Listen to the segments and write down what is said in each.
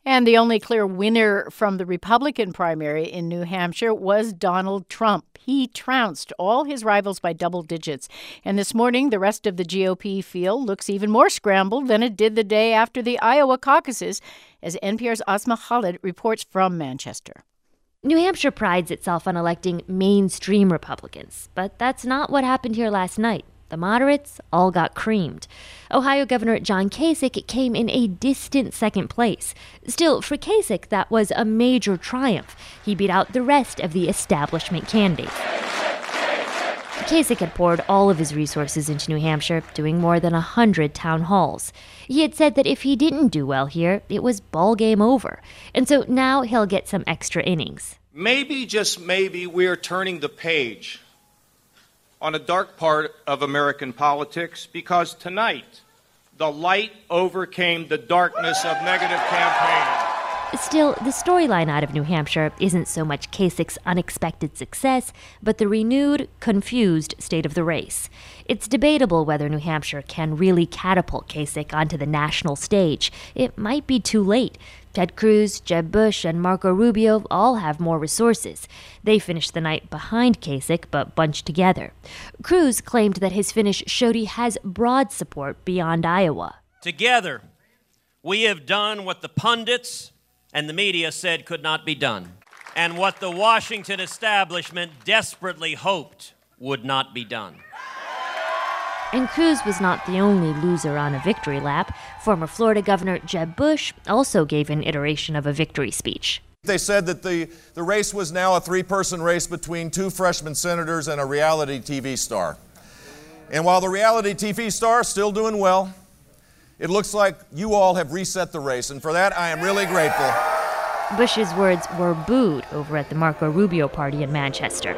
And the only clear winner from the Republican primary in New Hampshire was Donald Trump. He trounced all his rivals by double digits. And this morning, the rest of the GOP field looks even more scrambled than it did the day after the Iowa caucuses, as NPR's Asma Khalid reports from Manchester. New Hampshire prides itself on electing mainstream Republicans, but that's not what happened here last night. The moderates all got creamed. Ohio Governor John Kasich came in a distant second place. Still, for Kasich, that was a major triumph. He beat out the rest of the establishment candidates. Kasich had poured all of his resources into New Hampshire, doing more than 100 town halls. He had said that if he didn't do well here, it was ball game over. And so now he'll get some extra innings. Maybe, just maybe, we're turning the page on a dark part of American politics, because tonight the light overcame the darkness of negative campaigning. Still, the storyline out of New Hampshire isn't so much Kasich's unexpected success, but the renewed, confused state of the race. It's debatable whether New Hampshire can really catapult Kasich onto the national stage. It might be too late. Ted Cruz, Jeb Bush, and Marco Rubio all have more resources. They finished the night behind Kasich, but bunched together. Cruz claimed that his finish showed he has broad support beyond Iowa. Together, we have done what the pundits and the media said could not be done, and what the Washington establishment desperately hoped would not be done. And Cruz was not the only loser on a victory lap. Former Florida Governor Jeb Bush also gave an iteration of a victory speech. They said that the race was now a three-person race between two freshman senators and a reality TV star. And while the reality TV star is still doing well, it looks like you all have reset the race, and for that I am really grateful. Bush's words were booed over at the Marco Rubio party in Manchester.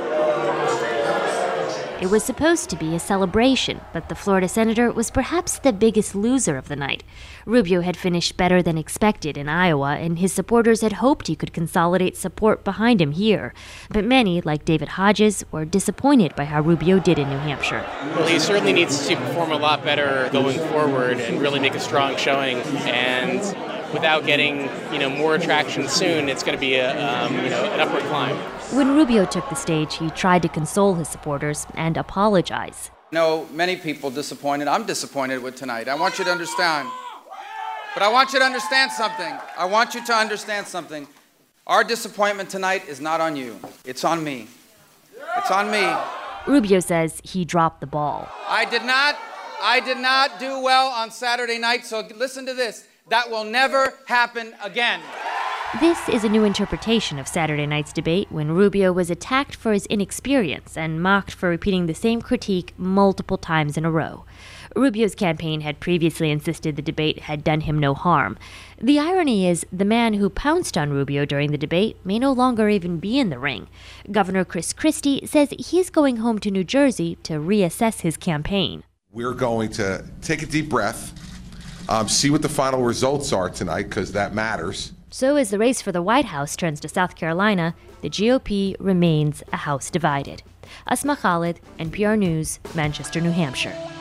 It was supposed to be a celebration, but the Florida senator was perhaps the biggest loser of the night. Rubio had finished better than expected in Iowa, and his supporters had hoped he could consolidate support behind him here. But many, like David Hodges, were disappointed by how Rubio did in New Hampshire. Well, he certainly needs to perform a lot better going forward and really make a strong showing. And without getting, more traction soon, it's going to be an upward climb. When Rubio took the stage, he tried to console his supporters and apologize. Many people disappointed. I'm disappointed with tonight. I want you to understand. But I want you to understand something. I want you to understand something. Our disappointment tonight is not on you. It's on me. It's on me. Rubio says he dropped the ball. I did not do well on Saturday night, so listen to this. That will never happen again. This is a new interpretation of Saturday night's debate, when Rubio was attacked for his inexperience and mocked for repeating the same critique multiple times in a row. Rubio's campaign had previously insisted the debate had done him no harm. The irony is, the man who pounced on Rubio during the debate may no longer even be in the ring. Governor Chris Christie says he's going home to New Jersey to reassess his campaign. We're going to take a deep breath, see what the final results are tonight, because that matters. So as the race for the White House turns to South Carolina, the GOP remains a house divided. Asma Khalid, NPR News, Manchester, New Hampshire.